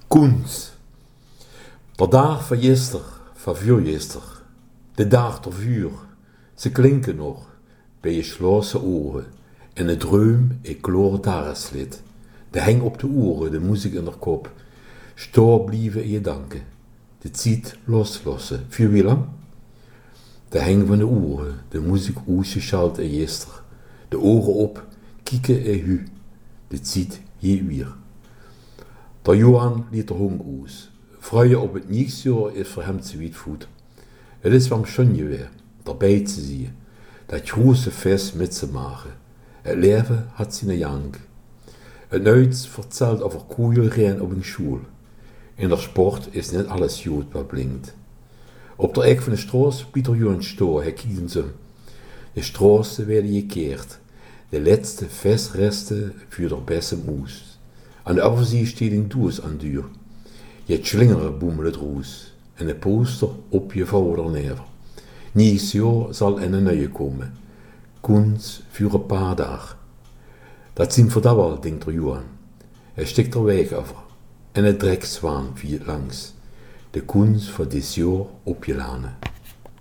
Koens. De dag van gister, van vuurgister. De dag ter vuur. Ze klinken nog, bij je gesloten oren. En de dreum, ik kloor dareslit. De heng op de oren, de muziek in de kop. Stoor blijven in je danken. De tijd loslossen. Voor wie lang? De heng van de oren, de muziek uitgeschalt en gister. De ogen op, kieken en hu. De tijd je weer. Der Johan liet er hong uit. Vreugde op het nieuwsjaar is voor hem te wietvoet. Het is wel schön weer, daarbij te zien. Dat grote feest met te maken. Het leven had zijn jank. Het nooit vertelt over koeien op een school. In de sport is niet alles goed wat blinkt. Op de ek van de straat Pieter Johan Stoor, hij kiezen ze. De straten werden gekeerd. De laatste vestresten voor de beste moes. Aan de overzijde steekt een doos aan duur. Je slingeren boemelt roes. En de poster op je vader neer. Nieuws jaar zal in een nieuwe komen. Koens voor een paar dagen. Dat zien voor dat wel, denkt er Johan. Hij stikt er weg over. En het drekzwaan viert langs. De koens voor dit jaar op je lanen.